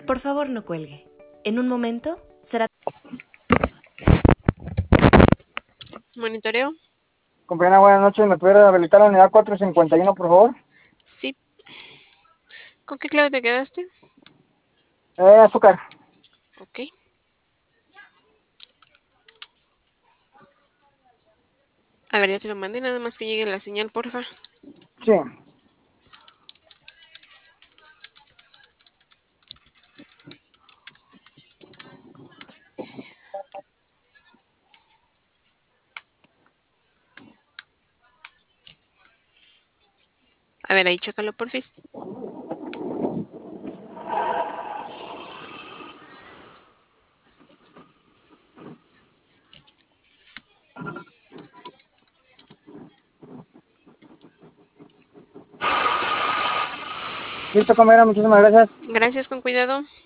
Por favor, no cuelgue. En un momento será... Monitoreo. Compañera, buenas noches. ¿Me pudiera habilitar la unidad 451, por favor? Sí. ¿Con qué clave te quedaste? Azúcar. Ok. A ver, ya te lo mandé, nada más que llegue la señal, porfa. Sí. A ver, ahí chécalo, porfis. Listo, compañera. Muchísimas gracias. Gracias, con cuidado.